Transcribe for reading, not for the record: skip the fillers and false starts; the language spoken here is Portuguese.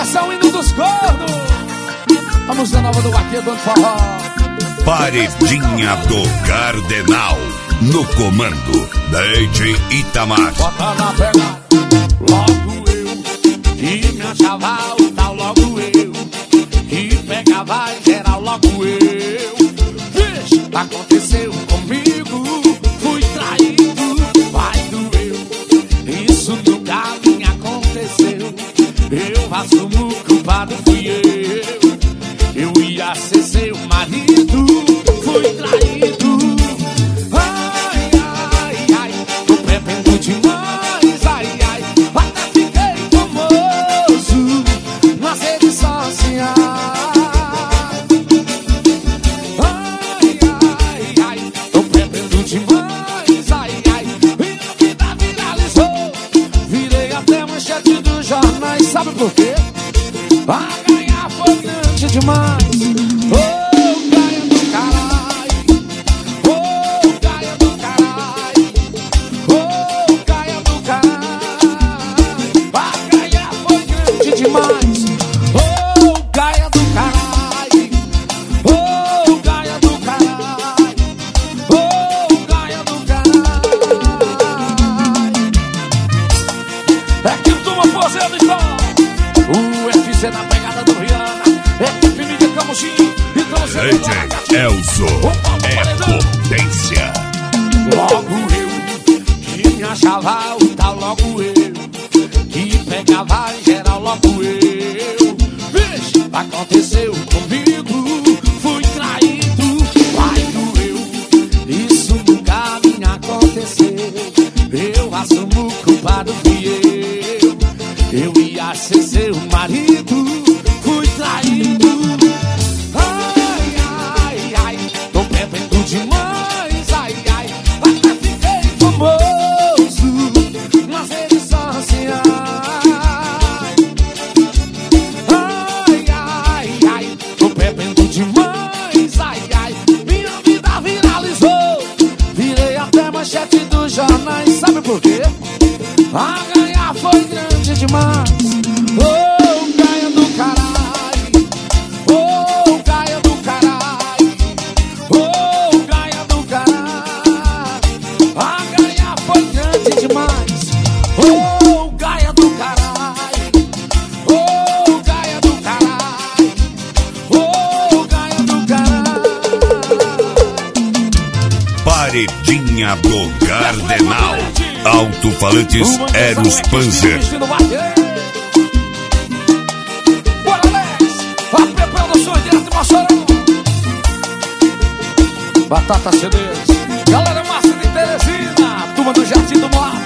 Versão hino dos cornos. A música nova do Vaqueiro do Forró. Paredinha do Cardenal. No comando, DJ Itamar. Bota na pegada. Logo eu, que me achava o tal, logo eu, que pegava em geral, logo eu. Vixe, aconteceu comigo, fui traído, vai doeu. Isso nunca me aconteceu. Eu assumo culpado, fui eu ia ser seu marido, fui traído. Ai, ai, ai, tô bebendo demais, ai, ai, até fiquei famoso nas redes sociais. Ai, ai, ai, tô bebendo demais, ai, ai, minha vida viralizou, virei até manchete dos jornais, sabe por quê? A ganhar foi grande demais. Oh, Gaia do caralho. Oh, Gaia do caralho. Oh, Gaia do caralho. A Gaia foi grande demais. Oh, Gaia do caralho. Oh, Gaia do caralho. Oh, Gaia do caralho. É que toma fazendo então. O FC na pegada do Rihanna. Equipe Mídia Camusim. DJ Elzo é potência. Logo eu, que me achava o tal, logo eu, que pegava em geral, logo eu. Vixe, aconteceu comigo, fui traído, vai doeu. Isso nunca me aconteceu. Eu assumo o culpado, fui eu ia ser seu marido, fui traído. Ai, ai, ai, tô bebendo demais, ai, ai, até fiquei famoso nas redes sociais. Ai, ai, ai, tô bebendo demais, ai, ai, minha vida viralizou, virei até manchete dos jornais, sabe por quê? A ganhar foi grande demais. Oh, Gaia do caralho. Oh, Gaia do caralho. Oh, Gaia do caralho. A ganhar foi grande demais. Oh, Gaia do caralho. Oh, Gaia do caralho. Oh, Gaia do caralho. Paredinha do Cardenal. Alto-falantes Eros Panzer. Bora, Alex! A Pepeu do Sonho direto de Mossoró. Batata CDs. Galera massa de Teresina. Turma do Jardim do Mar.